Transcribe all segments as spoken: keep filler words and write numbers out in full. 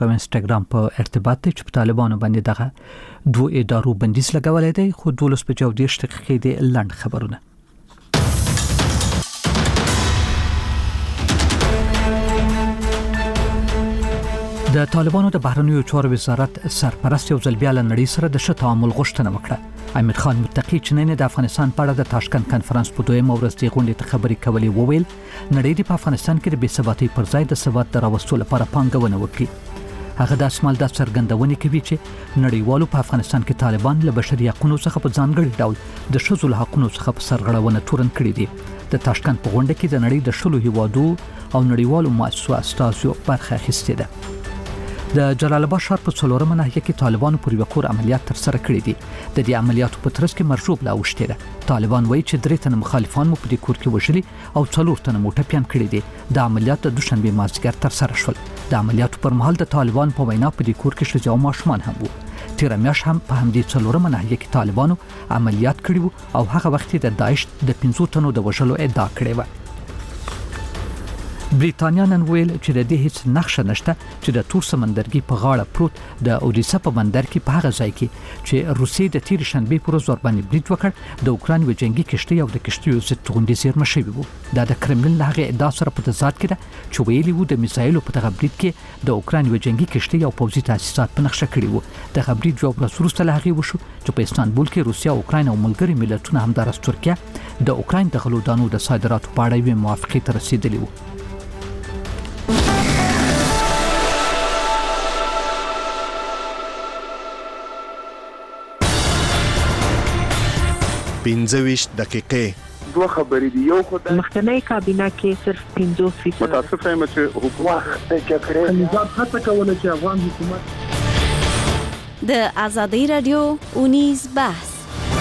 او انستګرام په ارتباط دی چې په طالبانو باندې دغه دوه ادارو بندیز لګولې دی خو دولس په جواب دیش دقیقې دی لند خبرونه. د طالبانو د بهرنیو چارو وزارت سرپرست یو ځل بیا له نړۍ سره د ښه تعامل غوښتنه وکړه. امیر خان متقی چې نن د افغانستان په اړه د تاشکند کنفرانس په دویمه ورځ د غونډې ته خبرې کولې وویل نړۍ په افغانستان کې د بې ثباتۍ پر ځای د ثبات د راوستلو لپاره پانګونه وکړي. هغه د اسمال د څرګندونې کوي چې نړیوالو په افغانستان کې طالبان له بشري حقوقو څخه په ځانګړي ډول د ښځو له حقوقو څخه په سرغړونه تورن کړي دي. د تاشکند په غونډه کې د نړۍ د شلو هیوادو او نړیوالو مؤسسو استازو برخه اخیستې ده. د جلال آباد ښار په څلورمه ناحیه کې طالبانو پر یو کور عملیات تر سره کړی دي. د دې عملیاتو په ترڅ کې مرجوب لا اوښتې ده. طالبان وایي چې درې تنه مخالفان مو په دې کور کې وژلي او څلور تنه مو ټپیان کړي دي. د عملیات د دوشنبه مازدیګر تر سره شول. د عملیاتو پر مهال د طالبان په وینا په دې کور کې ښځې او ماشومان هم وو. تیر میاشت هم په همدې څلورمه ناحیه کې طالبانو عملیات کړي وو او هغه وخت د داعش د پنځو تنو د وژلو ادعا کړې وه. بریتانیا نن ویل چې د دې هیڅ نقشه نشته چې د تور سمندرګي په غاړه پروت د اودیسا په بندر کې په هغه ځای کې چې روسیې د تیر شنبه پر ورځ ورباندې برید وکړ د اوکران و جنگي کشتۍ او د کشتیو ضد توغندي زیرمه شوي وو. دا د کرملین له هغې ادعا سره په تضاد کې ده چې ویلي وو د میزایلو په دغه برید کې د اوکران و جنگي کشتۍ او پوځي تاسیسات په نقشه کړي وو. دغه برید یو ورځ وروسته له هغې وشو چې په استانبول کې روسیا، اوکراین او ملګري ملتونه همدارس ترکیه د اوکراین د غلو دانو د صادراتو په اړه یوې موافقې ته رسیدلي وو. پنځه دقیقې دوه خبرې دي. یو خدای مخکنی کابینه کې صرف پنځوس فیصد متاسف یم چې حکومت د جګړې نظام هڅه کوله چې افغان حکومت د ازادي رادیو اونیز بحث.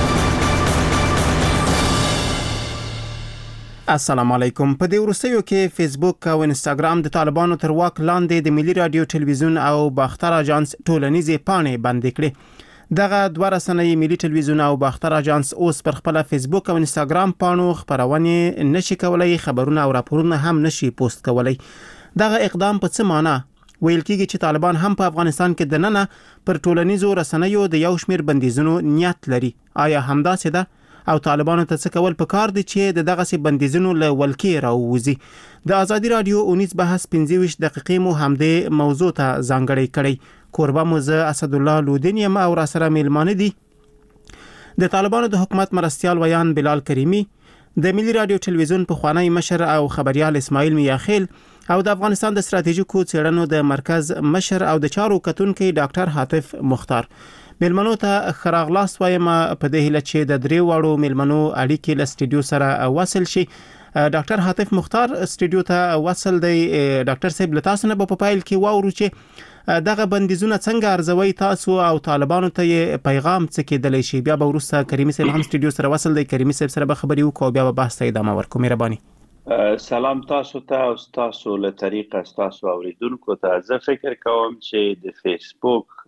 السلام علیکم. په دې وروستیو کې فیسبوک او انستګرام د طالبانو تر واک لاندې د ملي رادیو، ټلویزیون او باختر اژانس ټولنیزې پاڼې بندې کړې. دغه دوه رسنۍ ملي ټلویزیون او باختر اژانس اوس پر خپل فیسبوک او انستګرام پاڼو خبرونه نشي کولای، خبرونه او راپورونه هم نشي پوسټ کولای. دغه اقدام په څه معنی؟ ویل کېږي چې طالبان هم په افغانستان کې د ننه پر ټولنیزو رسنیو د یو شمیر بندیزونو نیت لري. آیا همداسې ده؟ او طالبانو ته څه کول پکار دي چې د دغه سي بندیزونو له ولکې راووزي؟ د ازادي رادیو اونیز بحث پنځه دقیقې مو همدې موضوع ته ځانګړی کړی. کوربه مو زه اسد الله لودین یم او را سره میلمانه دي د طالبانو د حکومت مرستیال ویان بلال کریمی، د ملي رادیو ټلویزیون پخوانی مشر او خبريال اسماعیل میاخیل او د افغانستان د ستراتیژیکو څېړنو د مرکز مشر او د چارو کتونکي ډاکټر حاتف مختار. میلمنو ته خراغلاس وایم په دې هیله چې د درې واړو میلمنو اړیکې له سټوډیو سره وصل شي. ډاکټر حاتف مختار سټوډیو ته وصل دی. ډاکټر صاحب له تاسو نه په پایل کې واورو چې دغه بندیزونه څنګه ارزوي تاسو او طالبانو ته پیغام څه کېدلی شي؟ بیا به وروسته کریمي صاحب هم سټوډیو سره وصل دی. کریمي صاحب سره به خبرې وکړو، بیا به بحث ته ادامه ورکړو. مهرباني. سلام تاسو ته او تاسو له طریقه تاسو اوریدونکو ته. زه فکر کوم چې د فیسبوک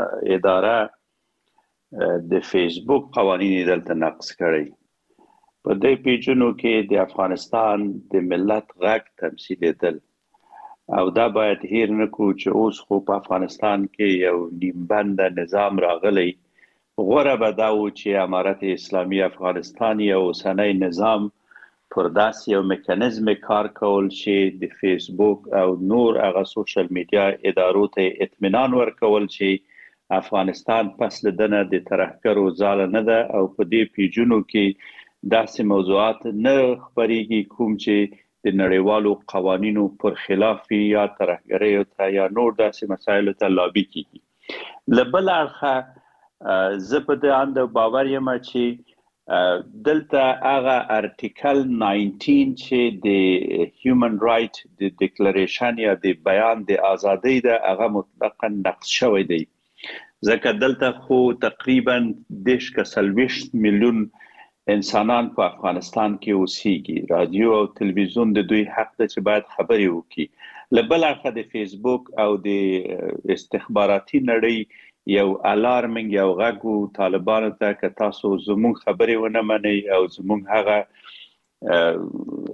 اداره د فیسبوک قوانین دلته نقض کړي. په دې پیجونو کې د افغانستان د ملت غږ تمثیلېدل او دا باید هیر نکو چې اوس خو په افغانستان کې یو نیمبند نظام راغلی. غوره به دا و چې امارت اسلامی افغانستان یو اوسنی نظام پر داسې یو میکانیزم کار کول چې د فیسبوک او نور هغه سوشل میډیا ادارو ته اطمینان ورکول چې افغانستان پس له دنه د ترهګرو ځاله نه ده او په دې پیجونو کې داسې موضوعات نه خپریږي کوم چې د نړیوالو قوانینو پر خلاف یا ترهګریو ته یا نور داسې مسایلو ته لابي کیږي. له بل اړخه زه په دې اند باور یم چې دلته هغه ارټیکل ناینټین چې د هیومن رائټ د ډیکلریشن یا د بیان د ازادۍ د هغه مطلقاً نقض شوی دی. ځکه دلته خو تقریبا دیش که سلویشت میلیون انسانان په افغانستان کې اوسېږي. رادیو او تلویزیون د دوی حق ده چې باید خبرې وکړي. له بل اړخه د فیسبوک او د استخباراتي نړۍ یو الارمنګ یو غږ طالبانو ته که تاسو زموږ خبرې ونه منئ او زموږ هغه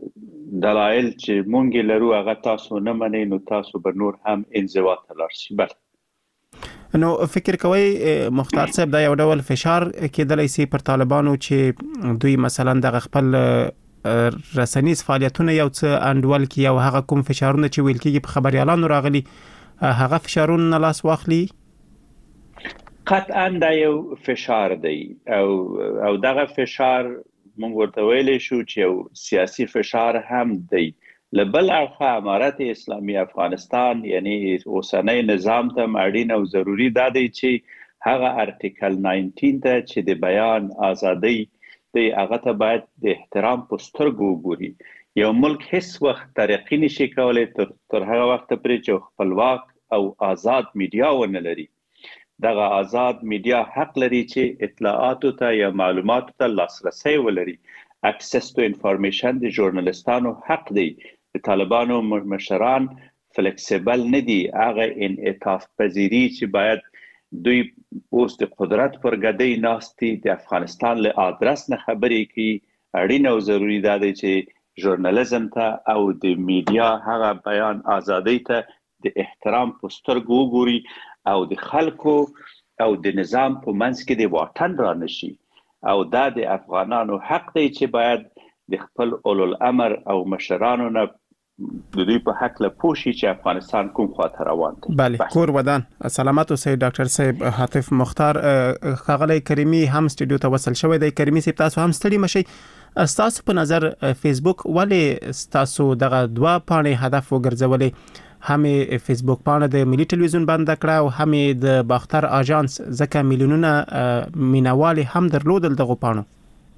دلایل چې مونږ لرو هغه تاسو نه منئ نو تاسو به نور هم انزوا ته لاړ شئ. بله نو فکر کوي مختار صاحب دا یو ډول فشار کېدلی سي پر طالبانو چې دوی مثلا د خپل رسنیز فعالیتونه یو څه انډول کې او هغه کوم فشارونه چې ویل کېږي په خبريالانو راغلي هغه فشارونه لاس واخلي؟ قطعا دا یو فشار دی او او دغه فشار موږ ورته ویلی شو چې یو سیاسي فشار هم دی. لبل اړخه امارت اسلامي افغانستان یعنی اوسنۍ نظام ته اړین او ضروری دا دی چې هغه ارټیکل نولس ته چې د بیان ازادي دی هغه ته باید د احترام په سترګو وګوري. یو ملک هیڅ وخت ترقی نشي کولای تر تر هغه وخت پورې چې خپلواک او آزاد میډیا ونه لري. دغه آزاد میډیا حق لري چې اطلاعاتو ته یا معلوماتو ته لاسرسی ولري. اکسس ټو انفارمیشن د ژورنالیستانو حق دی. د طالبانو مشران فلیکسیبل نه دي، هغه انعطاف پذیری چې باید دوی اوس د قدرت پر ګدۍ ناستي د افغانستان له آدرس نه خبرې کوي. اړین او ضروری دا دی چې ژورنالیزم ته او د میډیا هغه بیان ازادۍ ته د احترام په سترګو وګوري او د خلکو او د نظام په منځ کې د واټن را نشي. او دا د افغانانو حق دی چې باید د خپل اولو الامر او مشرانو نه د دوی په حق له پوښي چې افغانستان کوم خواته روان دی. بله کور ودان سلامات اوسئ. ډاکټر صاحب حاتف مختار ښاغلی کریمي هم سټوډیو ته وصل شوی دی. کریمي صاحب تاسو هم ستړي مشئ. ستاسو په نظر فیسبوک ولې ستاسو دغه دوه پاڼې هدف وګرځولې؟ هم فیسبوک پاڼه د ملي ټلویزیون بند کړه او هم د باختر اژانس ځکه میلیونونه مینوال هم درلودل دغه پاڼو؟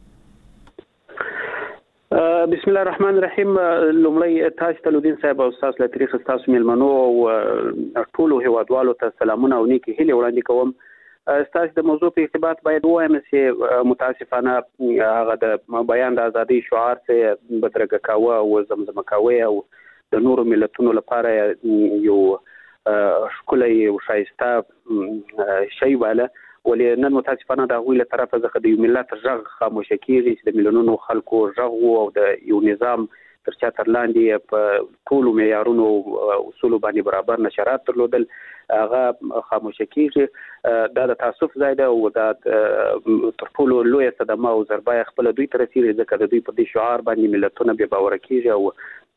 بسم الله الرحمن الرحیم. لومړی تاسو ته لودین صاحب او تاسو له طریق تاسو میلمنو او ټولو هیوادوالو ته سلامونه او نیکی هیله وړاندې کوم. تاسو د موضوع په ارتباط باید وایم چې متاسفانه هغه د بیان د ازادي شعار څخه بدرګه کاوه او زمزمه کاوه او د نورو ملتونو لپاره یو ښکلی او ښایسته شی واله، ولې نن متاسفانه د هغوی له طرفه څخه د یو ملت غږ خاموشه کېږي چې د میلیونونو خلکو غږ او د یو نظام تر چتر لاندې په ټولو معیارونو اصولو باندې برابر نشرات درلودل هغه خاموشه کېږي. دا د تاسف ځای ده او دا تر ټولو لویه صدمه او ضربه خپله دوی ته رسېږي ځکه د دوی په دې شعار باندې ملتونه بې باوره کېږي او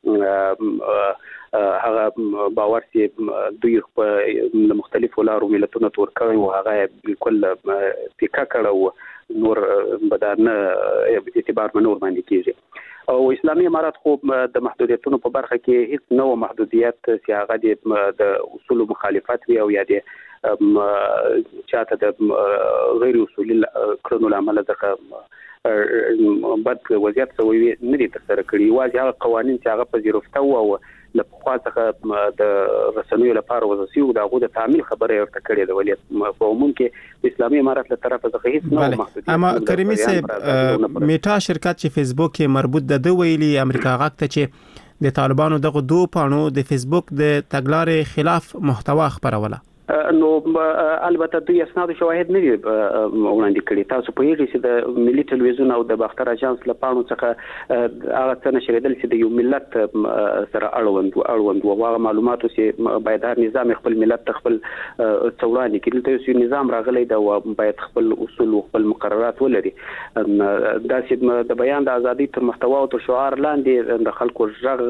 هغه باور چې دوی په مختلفو لارو ملتونه تور کړی او هغه بالکل پیکا کړ او نور بدانه اعتبار منور باندې کېږي. او اسلامي امارات خو د محدودیتونو په برخه کې هیڅ نو محدودیت چې هغه د اصول مخالفت وي او یا د چاته د غیر اصولي کړنو لامل ځکه بد وضعیت سوی نه دي ترسره کړي. واځي هغه قوانین چې هغه پذیرفته او له پخوا څخه د رسنیو لپاره وضع او دغه د تعمیل خبره ورته کړې ده، ولې په عموم کې اسلامي امارات له طرفه څخه هیڅ نه محدودیت. اما کریمي صاحب میټا شرکت چې فیسبوک کې مربوط ده د ویلي امریکا غاکته چې د طالبانو دغه دوه پاڼو د فیسبوک د تګلارې خلاف محتوا خبروله. نو البته دوی اسناد او شواهد نه دي وړاندې کړي. تاسو په یوه چې د ملي ټلویزیون او د باختر اژانس له پاڼو څخه هغه څه نشریدل چې د یو ملت سره اړوند اړوند او هغه معلوماتو چې باید هر نظام خپل ملت خپل څوړاني کړي. ته یو نظام راغلی دا باید خپل اصول او خپل مقررات ولري. دا چې د بیان د ازادي تر محتوا او تر شعار لاندې د خلکو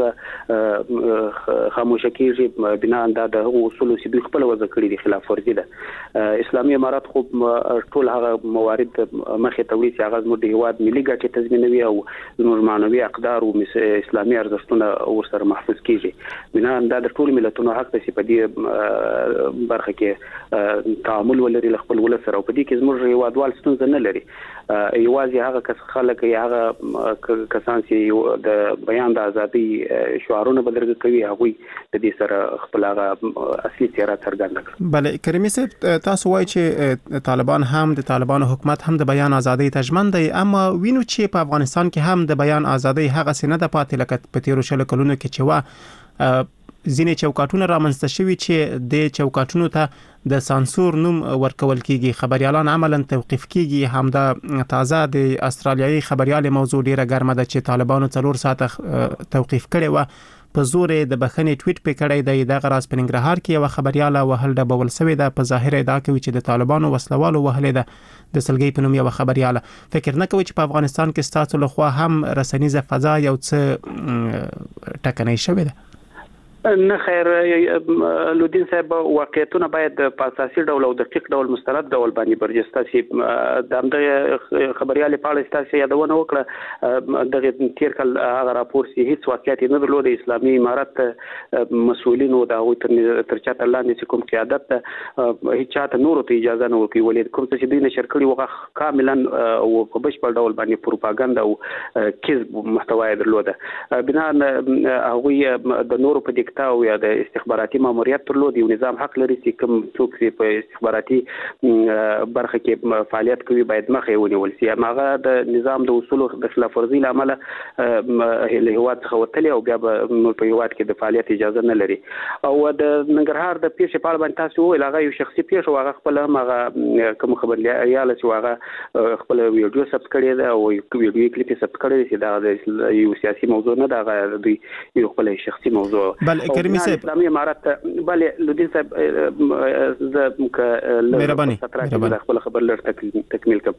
غږ خاموشه کیږي بنا د هغو اصول چې دوی خپل وضع کړي د خلاف ورزي ده. اسلامي امارات خو ټول هغه موارد مخې ته وړي چې هغه زموږ د هیواد ملي ګټې تضمینوي او زموږ معنوي اقدار او اسلامي ارزښتونه ورسره محفوظ کیږي. بنا دا د ټول ملتونو حق دی چې په دې برخه کې تعامل ولري له خپل ولس سره او په دې کې زموږ هیوادوال ستونزه نه لري. یوازې هغه کس خلک هغه کسان چې د بیان د ازادي شعارونه بدرګه کوي هغوی د دې سره خپل هغه اصلي څېره څرګنده کړي. بله کریمي صاحب تاسو وایي چې طالبان هم د طالبانو حکومت هم د بیان ازادي ته ژمن دی، اما وینو چې په افغانستان کې هم د بیان ازادي هغه سینه د پاتې لکه په تیرو شلو کلونو کې چې وا ځینې چوکاټونه رامنځته شوي چې د چوکاټونو ته د سانسور نوم ورکول کیږي. خبريالان عملاً توقيف کیږي. همدا تازه د استرالیایي خبريال موضوع ډیره ګرمه ده چې طالبانو څلور ساعت توقيف کړي و په زور د بخنې ټویټ په کړی دی. د غراس په ننګرهار کې یو خبرياله وهل د بول سوي ده. په ظاهر ادعا کوي چې د طالبانو وسلوالو وهلې ده. د سلګي په نوم یو خبرياله. فکر نه کوي چې په افغانستان کې ستاسو لخوا هم رسنیزه فضا یو څه ټکنۍ شوې ده؟ نه خیر لودین صاحب واقعیتونه باید په اساسي ډول او دقیق ډول مستند ډول باندې برجسته شي. د همدغه خبريال په اړه تاسو یادونه وکړه دغه تیر کال هغه راپور سي هیڅ واقعیت نه درلود. اسلامي امارت مسؤلینو د هغوی تر چاته لاندې چې کوم قیادت ته هیڅ چاته نور ته اجازه نه ورکوي. ولې کوم څه چې دوی نشر کړي وغه کاملا او په بشپړ ډول باندې پروپاګاندا او کذب محتوا درلوده. بنا هغوی د نور په او یا د استخباراتي ماموریت ترلود یو نظام حق لري چې کوم څوک چې په استخباراتي برخه کې فعالیت کوي باید مخه ونیول شي. هغه د نظام د اصولو د خلاف ورزي لامل له هواد څخه وتلی او بیا په هواد کې د فعالیت اجازه نه لري. او د ننګرهار د پیښې په اړه باندې تاسو ویل هغه یو شخصي پیښه هغه خپل هغه کوم خبريال چې هغه خپل ویډیو سبسکرایب کړی دا او ویډیو کلیپ سبسکرایب کړی چې دا یو سیاسي موضوع نه دا دوی یو خپل شخصي موضوع. کریمي صاحب اسلامي امارت بله لودین صاحب ز مهرباني مهرباني خپل خبر لر تکمیل کوم.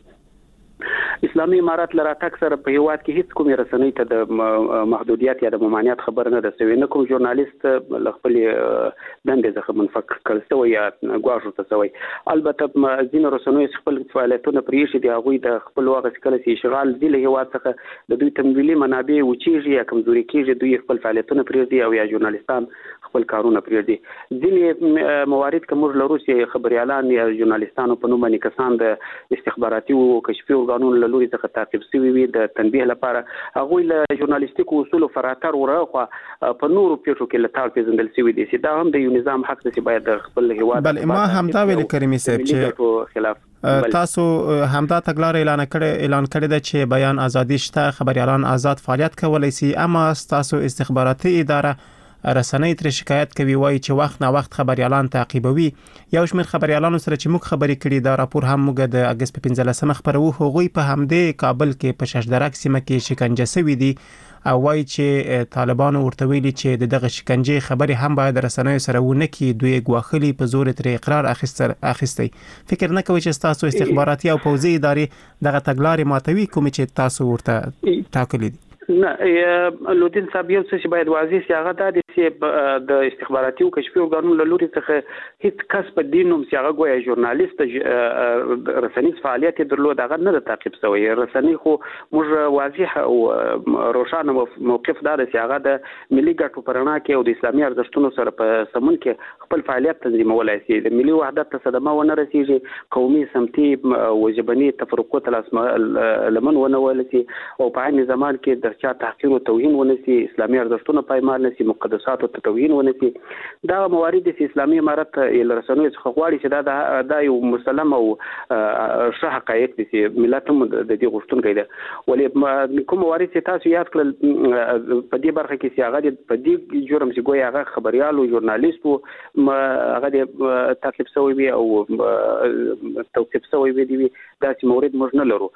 اسلامي امارت لره تک سره په هیواد کې هیڅ کومې رسنۍ ته د محدودیت یا د ممانعت خبر نه ده سوي. نه کوم ژورنالیست خپل دندې څخه منفک کړل سوی یا ګواښ ته سوی. البته ځینې رسنۍ خپل فعالیتونه پرېښي دي. هغوی د خپل وخت کله چې اشغال دي له هیواد څخه د دوی تمویلي منابع وچیږي یا کمزوري کیږي دوی خپل فعالیتونه پرېږدي او یا ژورنالیستان خپل کارونه پرېږدي. ځینې موارد کوم لرو چې خبريالان یا ژورنالیستانو په نوم باندې کسان د استخباراتي او کشفي قانون له لوري څخه تعقیب شوی وي د تنبیه لپاره هغه له ژورنالیستیکو اصول فراتر ورغه په نورو پیښو کې لټال پیژندل شوی دي چې دا هم د یو نظام حق دی چې باید خپل هیواد بل ما همدا ویل کریمي صاحب چې خلاف تاسو همدا تګلار اعلان کړی اعلان کړی د چې بیان ازادي شته خبريالان آزاد فعالیت کولای شي. اما تاسو استخباراتي اداره رسنۍ تر شکایت کوي وایي چې وخت نه وخت خبريالان تعقیبوي. یو شمېر خبريالانو سره چې موږ خبرې کړې دا راپور هم موږ د اگست په پنځلسمه خبرو هغوی په همدې کابل کې په ششدرک سیمه کې شکنجه شوي دي او وایي چې طالبانو ورته ویلي چې دغه شکنجه خبري هم باید رسنۍ سره ونه کړي. دوی غواخلي په زور تر اقرار اخیستر اخیستي. فکر نه کوي چې تاسو استخباراتي او پوځي ادارې دغه تګلارې ماتوي کوم چې تاسو ورته ټاکلي دي؟ نه لودین صاحب یو څه باید واضح شي هغه د چې د استخباراتي او کشفي قانون له لوري څخه هیڅ کس په دینوم چې هغه ګویا ژورنالیست رسنیز فعالیت درلود هغه نه تعقیب شوی. رسنۍ خو موږ واضح او روښانه موقف دار چې هغه د ملي ګټو پرنا کې او د اسلامي ارزښتونو سره په سمون کې خپل فعالیت تنظیمولای شي. د ملي وحدت ته صدمه ونه رسیږي. قومي سمتي او ژبني تفرقو ته لمن ونه ولسي او په عین زمان کې د چا تحقیر او توهین ونسي. اسلامي ارزښتونه پایمال نسي. مقدسات او توهین ونسي. دا موارد چې اسلامي امارت ال رسنوي څخه غواړي چې دا د یو مسلم او شه حقایق دي چې ملت هم د دې غوښتونکي ده. ولې کوم موارد چې تاسو یاد کړل په دې برخه کې چې هغه په دې جرم چې ګویا هغه خبريال او ژورنالیست هغه د تعقیب شوی وي او توقيف شوی وي دا چې مورد موږ نه لرو.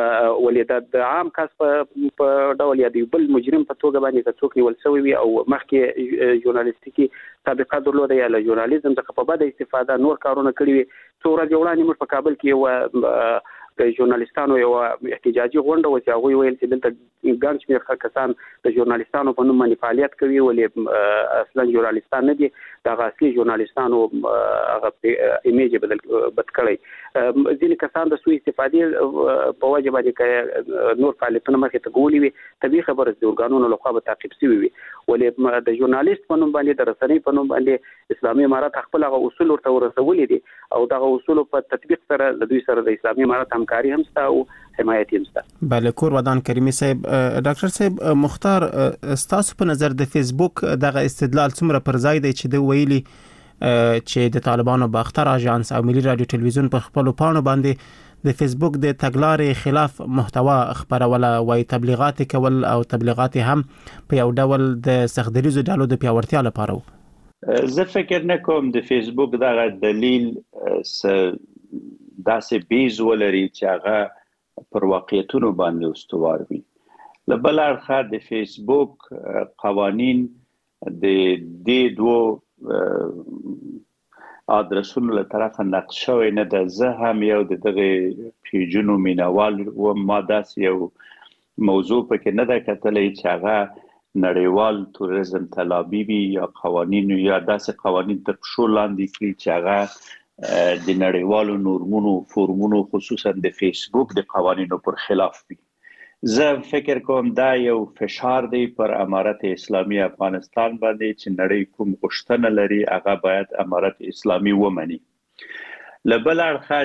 ولې د عام کس په ډول یا د بل مجرم په توګه باندې څوک نیول شوی وي او مخکې ژورنالیستیکي سابقه درلوده یا له ژورنالیزم څخه په بده استفاده نور کارونه کړی وي. څو ورځې وړاندې موږ په کابل کې یو د ژورنالیستانو یو احتجاجي غونډه و چې هغوی ویل چې دلته ګڼ شمېر کسان د ژورنالیستانو په نوم باندې فعالیت کوي. ولې اصلا ژورنالیستان نه دي دغه اصلي ژورنالیستانو هغه ایمیج بدل بد کړی. ځینې کسان د سوء استفادې په وجه باندې نور فعالیتونه مخې ته ګولي وي. طبیعي خبره د ارګانونو لخوا به تعقیب شوي وي. ولې د ژورنالیست په نوم باندې د رسنۍ په نوم باندې اسلامي امارت خپل هغه اصول ورته ورسولي دي او دغه اصول په تطبیق سره د دوی سره د اسلامي امارت همکاري هم شته او حمایت هم شته. بله کور ودان کریمي صاحب. ډاکټر صاحب مختار ستاسو په نظر د فیسبوک دغه استدلال څومره پر ځای دی چې د ویلي چې د طالبانو باختر اژانس او ملي رادیو ټلویزیون په خپل پاڼو باندې د فیسبوک د تګلارې خلاف محتوا خبروله وای تبلیغات کول او تبلیغات هم په یو ډول د سختدریزو ډالو د پیاوړتیا لپاره زه فکر نه کوم د فیسبوک دغه دلیل داسې بیز ولري چې هغه پر واقعیتونو باندې استوار وي. له بل اړخه د فیسبوک قوانین د دې دوه ادرسونو له طرفه نقش شوی نه ده. زه هم یو د دغه پیجونو مینوال و ما داسې یو موضوع پکې نه ده کتلی چې هغه نړیوال توریزم تلابي وي یا قوانین یا داسې قوانین تر پښو لاندې کړي چې هغه د نړیوالو نورمونو فورمونو خصوصا د فیسبوک د قوانینو پر خلاف وي. زه فکر کوم دا یو فشار دی پر امارت اسلامي افغانستان باندې چې نړۍ کوم غوښتنه لري هغه باید امارت اسلامي ومني. له بل اړخه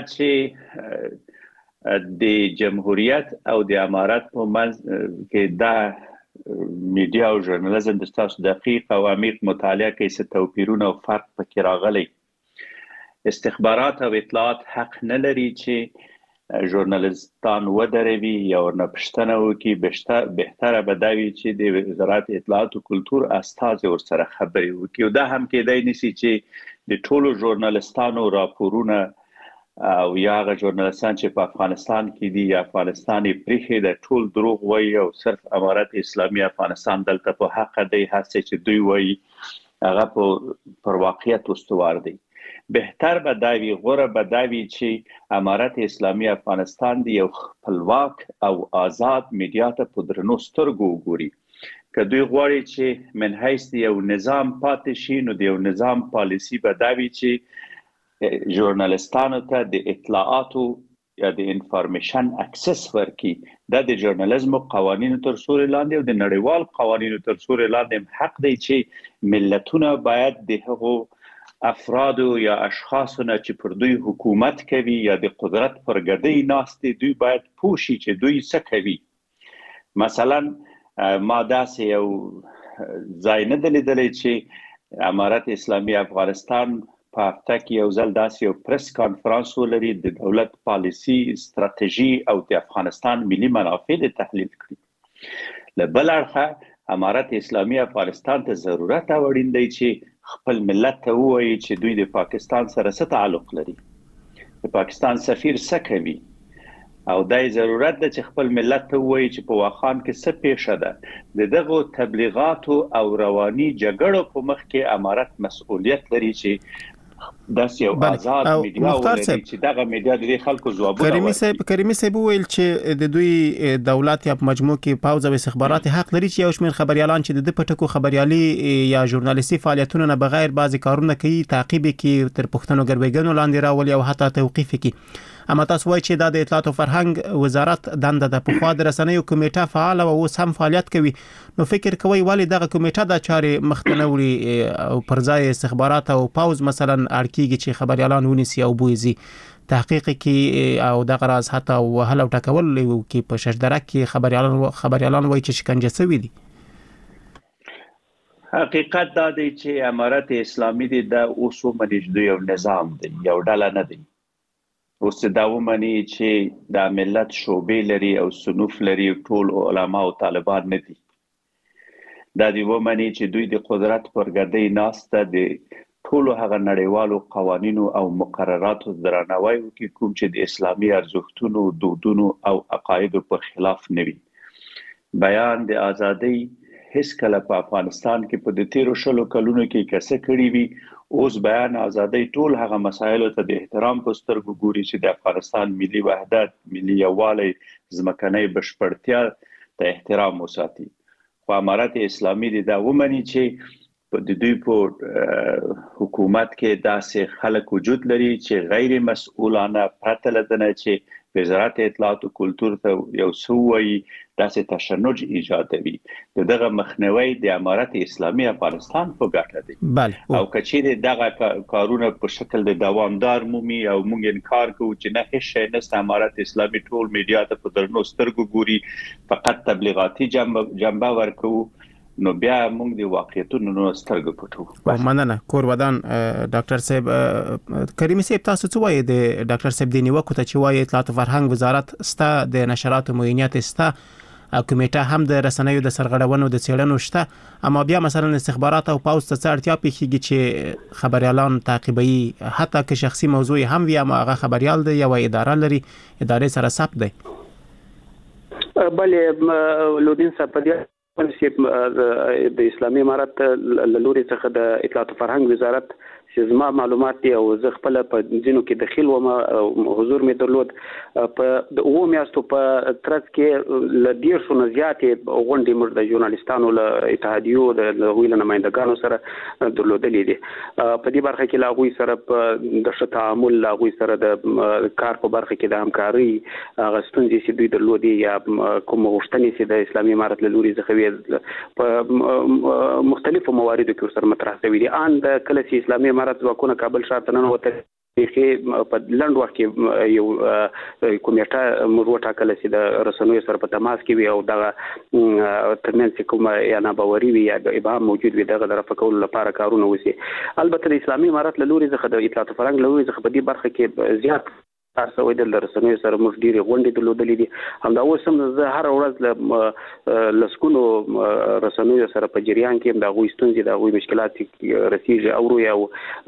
چې د جمهوریت او د امارت په منځ کې دا میډیا او ژورنالیزم د تاسو دقیق او عمیق مطالعه کوي څه توپیرونه او فرق پکې راغلی. استخبارات او اطلاعات حق نه لري چې ژورنالیستان ودروي یا ورنه پوښتنه وکړي. بهتره به دا وي چې د وزارت اطلاعات او کلتور استازي ورسره خبرې وکړي او دا هم کېدای نشي چې د ټولو ژورنالیستانو راپورونه او یا هغه ژورنالیستان چې په افغانستان کې دي یا افغانستان یې پریښي د ټول دروغ وایي او صرف امارت اسلامي افغانستان دلته په حق دی هڅه چې دوی وایي هغه پر واقعیت استوار دی. بهتر به دا وي غوره به دا وي چې امارت اسلامي افغانستان دی یو خپلواک او آزاد میډیا ته په درنو سترګو وګوري. که دوی غواړي چې من حیث یو نظام پاتې شي نو د یو نظام پالیسی به دا وي چې ژورنالیستانو ته د اطلاعاتو یا د انفارمیشن اکسس ورکړي. دا د ژورنالیزم قوانینو تر سوري لاندې او د نړیوال قوانینو تر سوري لاندې حق دی چې ملتونه باید د هغو افرادو یا اشخاصونه چې پر دوی حکومت کوي یا د قدرت پر ګدۍ ناست دي دوی باید پوه شي چې دوی څه کوي. مثلا ما داسې یو ځای نه دی لیدلی چې امارت اسلامي افغانستان په هفته کې یو ځل داسې یو پریس کانفرانس ولري د دولت پالیسي ستراتیژي او د افغانستان ملي منافع د تحلیل کړي. له بل اړخه امارت اسلامي افغانستان ته ضرورت او اړین دی چې خپل ملت ته ووایي چې دوی د پاکستان سره څه تعلق لري، د پاکستان سفیر څه کوي او دای ضرورت ده چې خپل ملت ته ووایي چې په واخان کې څه پیښه ده. د دغه تبلیغاتو او رواني جګړو په مخ کې امارت مسؤلیت لري چې داس یو آزاد میډیا ولري چې دغه میډیا د خلکو ځوابونه کریمي صاحب کریمي صاحب ویل چې د دوی دولت یا مجموعه کې پاوز او استخبارات حق لري چې یو شمېر خبريالان چې د پټکو خبريالي یا ژورنالیستي فعالیتونه نه بغیر بعضی کارونه کوي تعقیب کوي تر پښتنو ګربېګنو لاندې راولي او حتی توقيف کوي. اما تاسو وایي چې د اطلاعات او فرهنګ وزارت دنده د پخوا د رسنیو کمیټه فعال او اوس هم فعالیت کوي، نو فکر کوي ولی دغه کمیټه د چارې مختنوري او پر ځای استخبارات او پاوز مثلا اړکیږي چې خبريالان ونیسي او بوزي تحقیق کوي او دغه راز حتی وهله او ټکول کوي په شجدره کې خبريالان خبريالان وایي چې شکنجه شوی دي. حقیقت دا دی چې امارت اسلامي دی د اوسو منځ یو نظام دی، یو ډله نه دی. اوس دا ومني چې د ملت شوبې لري او صنوف لري ټول علما او طالبان نه دي. دا دی ومني چې دوی د قدرت پر ګدۍ ناسته دي ټول هغه نړیوالو قوانینو او مقرراتو درناوی وکړي کوم چې د اسلامي ارزښتونو، دودونو او عقایدو په خلاف نه وي. بیان د ازادۍ هیڅ کله په افغانستان کې په د تیرو شلو کلونو کې کسه کړی وي. اوس بیان ازادۍ ټول هغه مسایلو ته د احترام په سترګو ګوري چې د افغانستان ملي وحدت، ملي یووالی، ځمکنۍ بشپړتیا ته احترام وساتي. خو امارت اسلامي دی دا ومني چې د دوی په حکومت کې داسې خلک وجود لري چې غیر مسؤلانه پرته له دنه چې وزارت اطلاعات او کلتور ته یو څه وایي داسې تشنج ایجادوي. دغه مخنیوی د امارت اسلامي افغانستان په ګټه دی. بله. او کچېرې دغه کارونه په شکل د دوامدار مومي او موږ انکار کوو چې نه هیڅ شی نشته، امارت اسلامي ټول میډیا ته په درنو سترګو ګوري، فقط تبلیغاتي جنبه ورکوو، نو بیا موږ د واقعیتونو نو سترګې پټو. مننه. کور ودان ډاکټر صاحب کریمي صاحب تاسو څه وایي د ډاکټر صاحب د نیوکو ته چې وایي اطلاعات او فرهنګ وزارت ستا د نشراتو معاینات ستا کمیټه هم د رسنیو د سرغړونو د څېړنو شته، اما بیا مثلا استخبارات او پاوز ته اړتیا پیښیږي چې خبريالان تعقیبوي، حتی که شخصي موضوع هم وي اما هغه خبريال دی یا اداره لري، ادارې سره ثبت دی. بلې لودین صاحب په دې چې د اسلامي امارت له لوري څخه د اطلاعات او فرهنګ وزارت چې زما معلومات دي او زه خپل په ځینو کې دخیل وم، حضور مې درلود په د اوو میاشتو په ترڅ کې ل ډیر شو نه زیاتې غونډې موږ د ژورنالیستانو له اتحادیو د هغوی له نمایندګانو سره درلودلې دي. په دې برخه کې له هغوی سره د ښه تعامل، له هغوی سره د کار په برخه کې د همکارۍ هغه ستونزې چې دوی درلودي یا کوم غوښتنې چې د اسلامي امارت له لوري څخه وي په مختلفو مواردو کې ورسره مطرح شوي دي. ان د کله چې اسلامي امارت ځواکونه کابل ښار ته ننوتل په لنډ وخت کې یو کمیټه موږ وټاکله چې د رسنیو سره په تماس کې وي او دغه ترمنځ کومه یا ناباوري وي یا ابهام موجود وي دغه د رفع کولو لپاره کارونه وشي. البته د اسلامي امارت له لوري څخه د اطلاعات او فرهنګ له لوري څخه په دې برخه کې زیات کار شوی دی. د رسنیو سره موږ ډېرې غونډې درلودلې دي. همدا اوس هم زه هره ورځ له لسګونو رسنیو سره په جریان کې د هغوی ستونزې، د هغوی مشکلات رسېږي اورو یا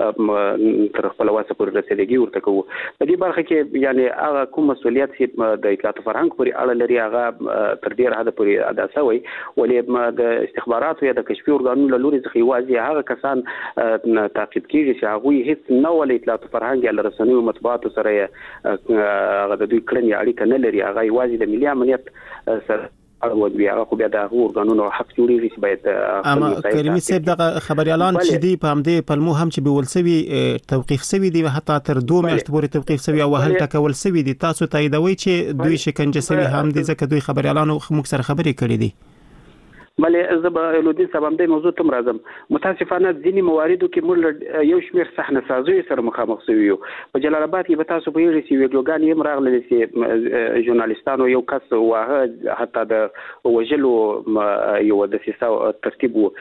تر خپله وسه پورې رسېدګي ورته کوو. په دې برخه کې یعنې هغه کوم مسؤلیت چې د اطلاعات او فرهنګ پورې اړه لري هغه تر ډېره حده پورې ادا شوی، ولې د استخباراتو یا د کشفي ارګانونو له لوري څخه یوازې هغه کسان تعقیب کېږي چې هغوی هېڅ نه ول اطلاعات او فرهنګ یا له رسنیو مطبوعاتو سره هغه د دوی کړنې اړیکه نه لري، هغه یوازې د ملي امنیت سره اړوند وي. هغه خو بیا د هغو ارګانونو حق جوړېږي چې باید اما کریمي صاحب دغه خبريالان چې دي په همدې پلمو هم چې بیول سوي توقیف سوي دي، حتی تر دوه میاشتې پورې توقیف سوي او هل ټکول سوي دي. تاسو تاییدوي چې دوی شکنجه سوي هم دي ځکه دوی خبريالانو موږ سره خبرې کړې دي؟ بلې زه به لودین صاحب همدې موضوع ته راځم. متاسفانه ځینې مواردو کې موږ یو شمېر صحنه سازیو سره مخامخ شوي یو. په جلال آباد کې به تاسو پوهېږئ چې ویډیوګانې هم راغلې چې ژورنالیستانو یو کس واهه، حتی د وژلو یو دسیسه ترتیب و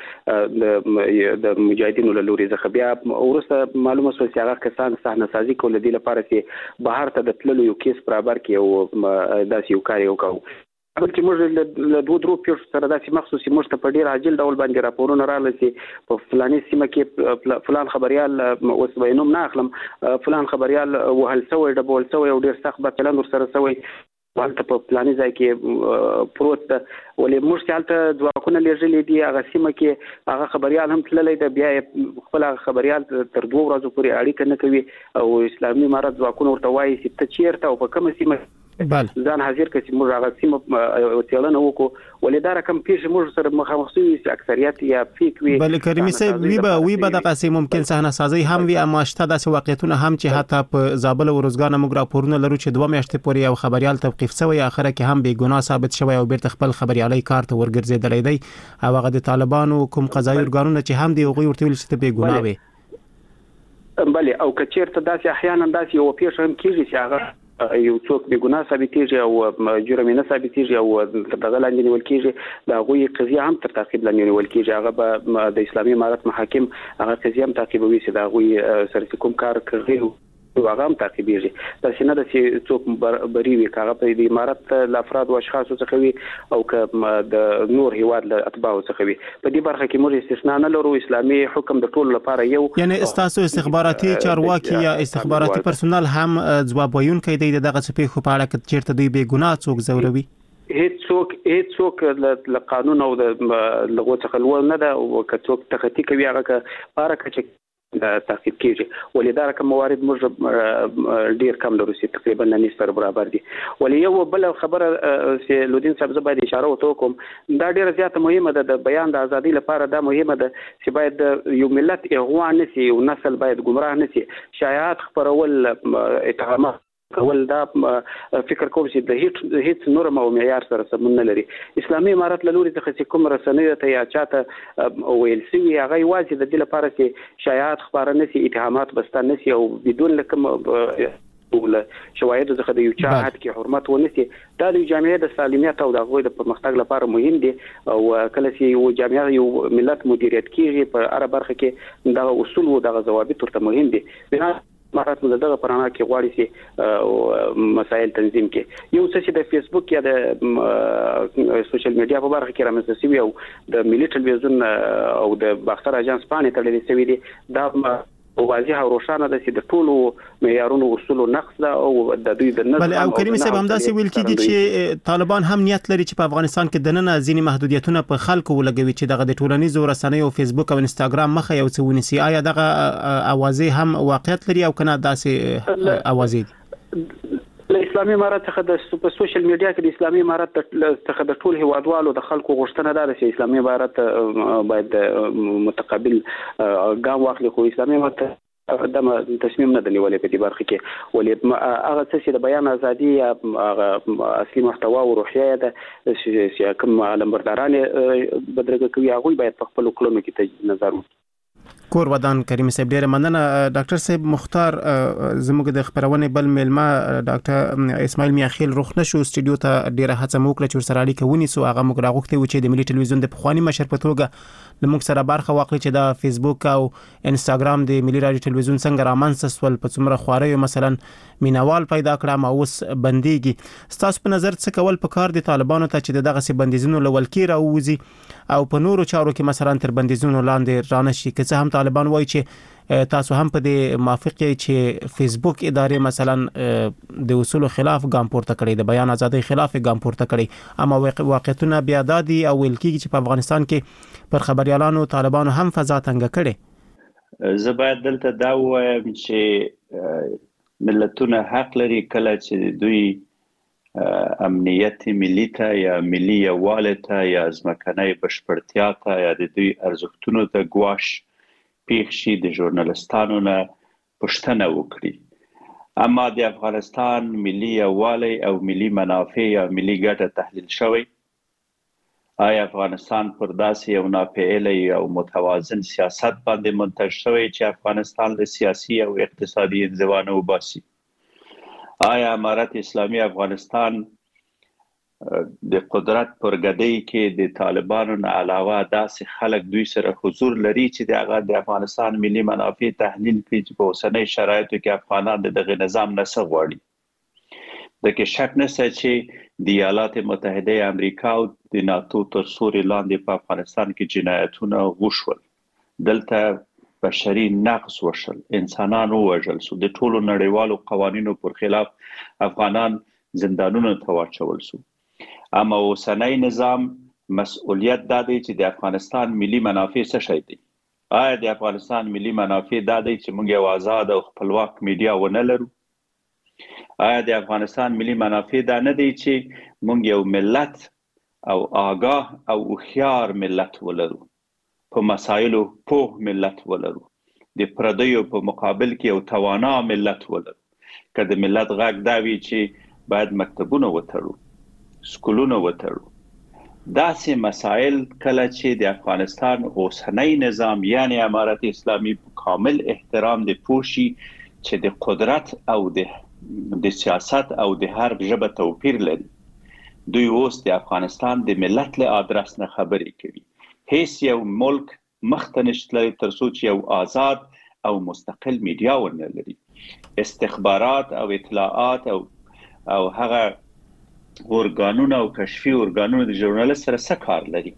د مجاهدینو له لوري څخه. بیا وروسته معلومه شوه چې هغه کسان صحنه سازي کول د دې لپاره چې بهر ته د تللو یو کیس برابر کړي او داسې یو کار یې وکړو. بلکې موږ له دوه درو پیښو سره داسې مخصوص موږ ته په ډېر عاجل ډول باندې راپورونه راغلل چې په فلاني سیمه کې فلان خبريال اوس به نوم نه اخلم، فلان خبريال وهل سوی ډبول سوی او ډېر سخت بد چلند ورسره سوی هلته په فلاني ځای کې پروت ده. ولې موږ چې هلته ځواکونه لېږلي دي هغه سیمه کې هغه خبريال هم تللی ده، بیا یې خپل هغه خبريال تر دوه ورځو پورې اړیکه نه کوي او اسلامي امارت ځواکونه ورته وایي چې ته چېرته او په کومه سیمه ځان حاضر کړي چې موږ هغه سیمه څېړنه وکړو. ولې دا رقم پیښې موږ سره مخامخ شوي چې اکثریت یا فیک وي. بلې کریمي صاحب وي به وي به دغسې ممکن صحنه سازي هم وي، اما شته داسې واقعیتونه هم چې حتی په زابل او ارزګان موږ راپورونه لرو چې دوه میاشتې پورې یو خبريال توقیف شوی، اخره کې هم بېګناه ثابت شوی او بیرته خپل خبريالۍ کار ته ورګرځېدلی دی او هغه د طالبانو کوم قضایي ارګانونه چې هم دي هغوی ورته ویل چې ته بېګناه وې. بلې او که چېرته داسې احیانا داسې یوه پیښه هم کېږي چې هغه یو څوک بې ګناه ثابتېږي او جرم یې نه ثابتېږي او تر دغه لاندې نیول کېږي، د هغوی قضیه هم تر تعقیب لاندې نیول کېږي. هغه به د اسلامي امارت محاکم هغه قضیه هم تعقیبوي چې د هغوی سره چې کوم کار کوي هغه هم تعقیبېږي. داسې نه ده چې څوک بري وي، که هغه په د امارت له افرادو اشخاصو څخه وي او که د نور هیواد له اتباعو څخه وي. په دې برخه کې موږ استثنا نه لرو. اسلامي حکم د ټولو لپاره یو، یعنې ستاسو استخباراتي چارواکي یا استخباراتي پرسونل هم ځواب ویونکی دی د دغه پیښو په اړه که چېرته دوی بې ګناه څوک ځوروي؟ هیڅ څوک هیڅ څوک له قانون او د لغو څخه لوړ نه ده او که څوک تخطي کوي هغه که پاره که تعقیب کېږي. ولې دا رقم موارد موږ ډېر کم لرو چې تقریبا نه نیم سره برابر دي. ولې یو بله خبره چې لودین صاحب زه باید اشاره ورته وکړم، دا ډېره زیاته مهمه ده د بیان د ازادۍ لپاره. دا مهمه ده چې باید یو ملت اغوا نه شي، یو نسل باید ګمراه نه شي. شایعات خپرول، اتهامات کول، دا فکر کوم چې د هیڅ هیڅ نورم او معیار سره سمون نه لري. اسلامي امارت له لوري څخه چې کوم رسنیو ته یا چاته ویل شوي هغه یوازې د دې لپاره چې شایعات خپاره نه شي، اتهامات بسته نه شي او بدون له کوم ول شواهد څخه د یو چا حد کې حرمت ونیسي دا د جامعې د سالمیت او د غوښتنې د پرمختګ لپاره مهم دي او کله چې یو جامعه یو ملت مدیریت کیږي په هر برخه کې دا اصول او د ضوابط ورته مهم دي بنا مرات مو دغه پرانا کې غواړي چې مسائل تنظیم کې یو څه چې د فیسبوک یا د سوشل میډیا په برخه کې رامنځته شوی او د ملي ټلویزیون او د باختر اژانس باندې تړلې شوی دي دا واضح او روښانه ده چې د ټولو معیارونو اصول نقص ده او د دوی د نظم بل او کریم صاحب همداسې ویل کیږي چې طالبان هم نیت لري چې په افغانستان کې د نن ځینې محدودیتونه په خلکو ولګوي چې دغه د ټولنیزو رسنیو فیسبوک او انستګرام مخه یو څه ونیسي آیا دغه اوازې هم واقعیت لري او کنه داسې اوازې له اسلامي امارات څخه د سوشل میډیا کې د اسلامي امارات څخه د ټول هیوادوالو د خلکو غوښتنه ده چې اسلامي امارات باید متقابل ګام واخلي خو اسلامي امارات د تصمیم نه دی ولې په دې برخه کې ولې هغه څه د بیان ازادي هغه اصلي محتوا او روحیه ده چې کوم علمبرداران بدرګه کوي هغه باید په خپل کلونو کې نظر وکړي کور ودان کریم صاحب ډیره مننه ډاکټر صاحب مختار زموږ د خبرونه بل ملما ډاکټر اسماعیل میاخیل روخ نشو استودیو ته ډیره هڅه موکړه چې سره اړیکه ونیسو هغه موږ راغوښته و چې د ملي ټلویزیون د پخوانی مشر په توګه لموږ سره برخه واخلي چې د فیسبوک او انستګرام د ملي رادیو ټلویزیون څنګه رامنځته سول په څومره خواري مثلا مینوال پیدا کړه ما اوس بنديږي ستاسو په نظر څه کول په کار دي طالبانو ته چې دغه سي بندیزونو لول کې راوځي او په نورو چارو کې مثلا تر بندیزونو لاندې رانشي که څه هم طالبان وایي چې تاسو هم په دې موافق یې چې فیسبوک ادارې مثلا د اصول خلاف ګام پورته کړي د بیان ازادۍ خلاف ګام پورته کړي اما واقعیتونه بیا دادي او ویل کېږي چې په افغانستان کې پر خبريالانو طالبانو هم فضا تنګ کړي زه باید دلته دا وایم چې ملتونه حق لري کله چې دوی امنیت ملي ته یا ملي یووالی ته یا ځمکنۍ بشپړتیا ته یا د دوی ارزښتونو ته ګواښ پیښ شي د ژورنالستانو نه پوښتنه وکړي اما د افغانستان ملي یووالی او ملي منافع یا ملي ګټه تحلیل شوی آیا افغانستان پر داسې یو ناپیهلی او متوازن سیاست باندې منتج شوی چې افغانستان له سیاسي او اقتصادي انزوا نه وباسي آیا امارت اسلامي افغانستان د قدرت پر ګدۍ کې د طالبانو نه علاوه داسې خلک دوی سره حضور لري چې دغه د افغانستان ملي منافع تحلیل کوي چې په اوسنۍ شرایطو کې افغانان دغه نظام نه غواړي د کې شک نشته چې د ایالات متحده امریکا او د ناتو تر سوري لاندې په افغانستان کې جنایتونه وشول دلته بشري نقص وشل انسانان وژل سو د ټولو نړیوالو قوانینو پر خلاف افغانان زندانونو ته واچول سو اما اوسنۍ نظام مسؤلیت دا دی چې د افغانستان ملي منافع څه شي دي آیا د افغانستان ملي منافع دا دی چې موږ یو آزاد او خپلواک میډیا ونه لرو آیا د افغانستان ملي منافع دا نه دی چې موږ یو ملت او آگاه او هوښیار ملت ولرو په مسایلو پوه ملت ولرو د پردیو په مقابل کې یو توانا ملت ولرو که د ملت غږ دا وي چې باید مکتبونه وتړو سکولونه وتړو داسې مسایل کله چې د افغانستان اوسنۍ نظام یعنی امارت اسلامي په کامل احترام د پوشي چې د قدرت او د د سیاست او د هر ژبه توپیر لري دوی اوس د افغانستان د ملت له ادرس نه خبرې کوي هیڅ یو ملک مخته نشي تر څو چې یو آزاد او مستقل میډیا ونه لري استخبارات او اطلاعات او او هغه ارګانونه او کشفي ارګانونه د ژورنالیست سره څه کار لري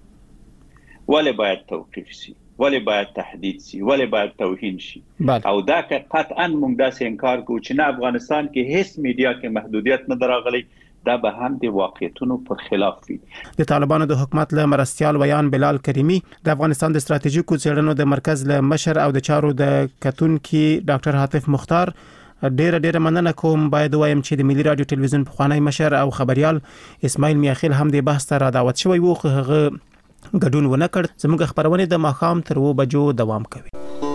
ولې باید توقیف شي ولې باید تهدید شي ولې باید توهین شي او دا که قطعا موږ داسې انکار کوو چې نه افغانستان کې هیڅ میډیا کې محدودیت نه دراغلي دا به هم د واقعیتونو پر خلاف وي د طالبانو د حکومت له مرستيال ویان بلال کریمی د افغانستان د ستراتیژیکو څېړنو د مرکز له مشر او د چارو د کتونکي ډاکټر حاتف مختار ډیره ډیره مننه کوم باید وایم چې د ملي رادیو ټلویزیون پخوانی مشر او خبريال اسماعیل میاخیل هم د بحث ته را دعوت شوی وو هغه ګډون ونه کړ زموږ خبرونه د ماخام تر و بجو دوام کوي